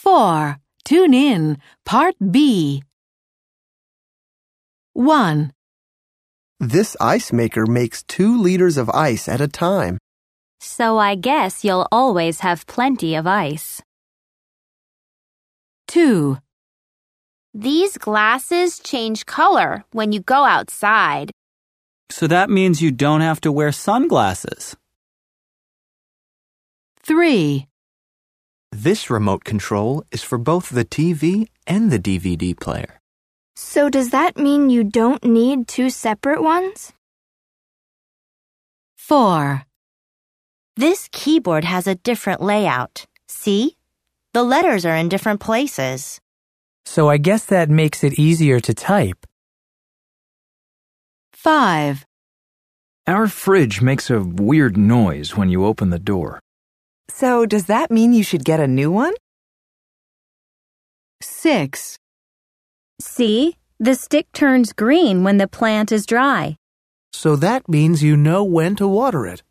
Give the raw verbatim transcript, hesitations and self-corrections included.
four. Tune in. Part B. one. This ice maker makes two liters of ice at a time. So I guess you'll always have plenty of ice. two. These glasses change color when you go outside. So that means you don't have to wear sunglasses. three. This remote control is for both the T V and the D V D player. So does that mean you don't need two separate ones? four. This keyboard has a different layout. See? The letters are in different places. So I guess that makes it easier to type. five. Our fridge makes a weird noise when you open the door. So does that mean you should get a new one? six. See? The stick turns green when the plant is dry. So that means you know when to water it.